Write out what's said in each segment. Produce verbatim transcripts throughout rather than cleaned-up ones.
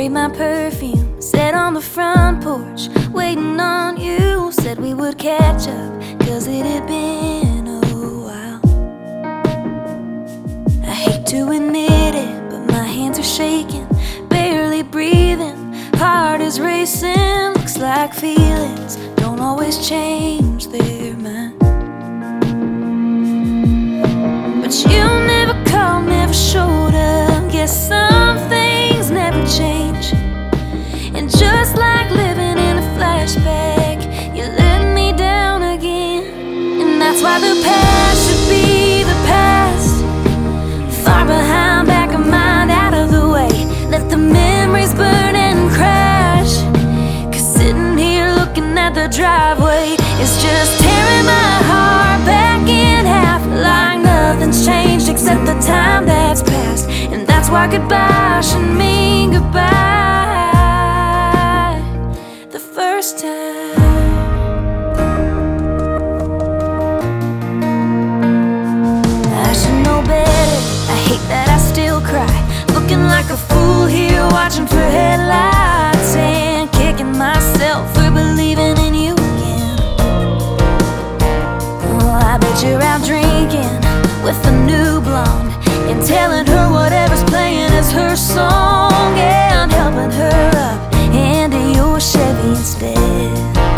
sprayed my perfume, sat on the front porch, waiting on you. Said we would catch up, cause it had been a while. I hate to admit it, but my hands are shaking, barely breathing, heart is racing. Looks like feelings don't always change their mind. But you never called, never showed up. Guess some things never change. And just like living in a flashback, you let me down again. And that's why the past should be the past, far behind, back of mind, out of the way. Let the memories burn and crash. Cause sitting here looking at the driveway is just tearing my heart back in half, like nothing's changed except the time that's passed. And that's why goodbye should mean goodbye the first time. I should know better, I hate that I still cry, looking like a fool here watching for headlights, and kicking myself for believing in you again. Oh, I bet you're out drinking with a new blonde and telling her whatever's playing is her song, and helping her up into your Chevy instead.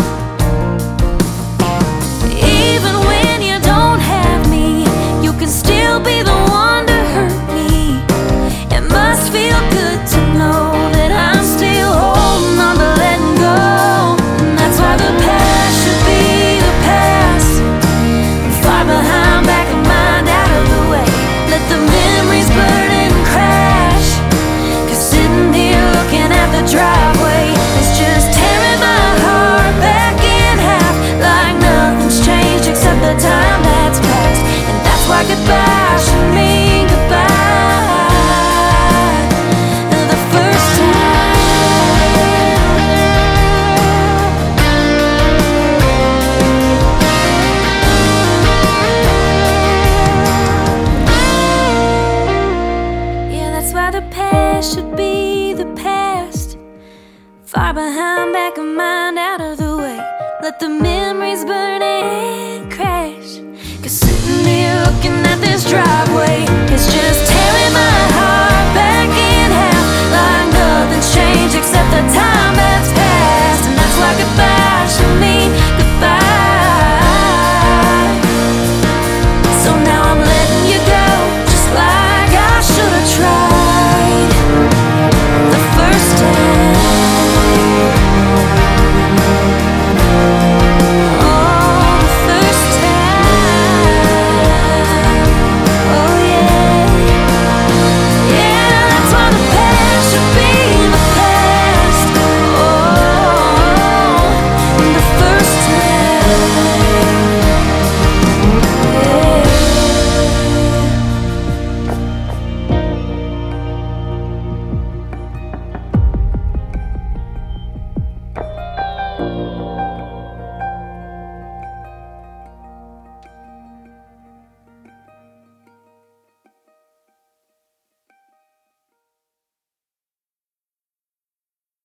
Even when you don't have me, you can still be the one to hurt me. It must feel good to know that I'm still holding on to letting go. And that's why the past should be the past, far behind, back of mind, out of the way. Let the memories burn and crash. Cause sitting here looking at the driveway is just tearing my heart back in half, like nothing's changed except the time that's passed. And that's why goodbye should mean goodbye the first time. Yeah, that's why the past should be the past, far behind, back of mind, out of the way. Let the memories burn and crash. Cause sitting here looking at this driveway is just